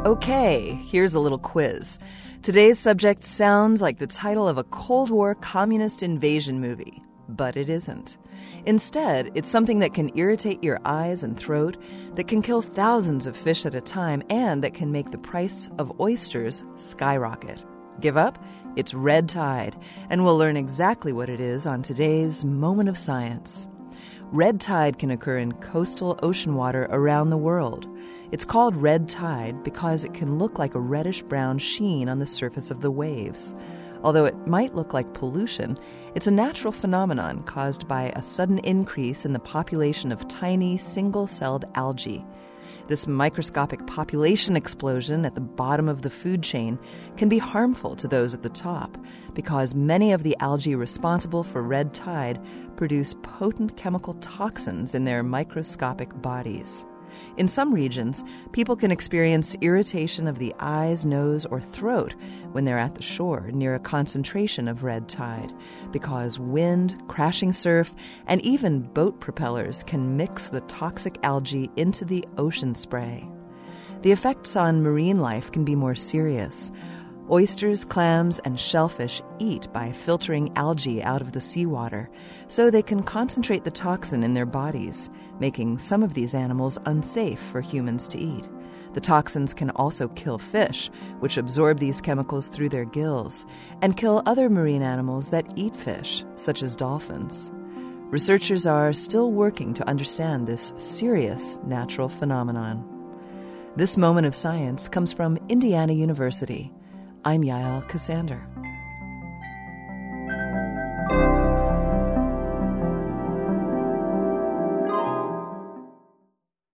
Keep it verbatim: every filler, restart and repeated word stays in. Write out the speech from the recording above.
Okay, here's a little quiz. Today's subject sounds like the title of a Cold War communist invasion movie, but it isn't. Instead, it's something that can irritate your eyes and throat, that can kill thousands of fish at a time, and that can make the price of oysters skyrocket. Give up? It's red tide, and we'll learn exactly what it is on today's Moment of Science. Red tide can occur in coastal ocean water around the world. It's called red tide because it can look like a reddish-brown sheen on the surface of the waves. Although it might look like pollution, it's a natural phenomenon caused by a sudden increase in the population of tiny, single-celled algae. This microscopic population explosion at the bottom of the food chain can be harmful to those at the top because many of the algae responsible for red tide produce potent chemical toxins in their microscopic bodies. In some regions, people can experience irritation of the eyes, nose, or throat when they're at the shore near a concentration of red tide because wind, crashing surf, and even boat propellers can mix the toxic algae into the ocean spray. The effects on marine life can be more serious. Oysters, clams, and shellfish eat by filtering algae out of the seawater so they can concentrate the toxin in their bodies, making some of these animals unsafe for humans to eat. The toxins can also kill fish, which absorb these chemicals through their gills, and kill other marine animals that eat fish, such as dolphins. Researchers are still working to understand this serious natural phenomenon. This Moment of Science comes from Indiana University. I'm Yael Ksander.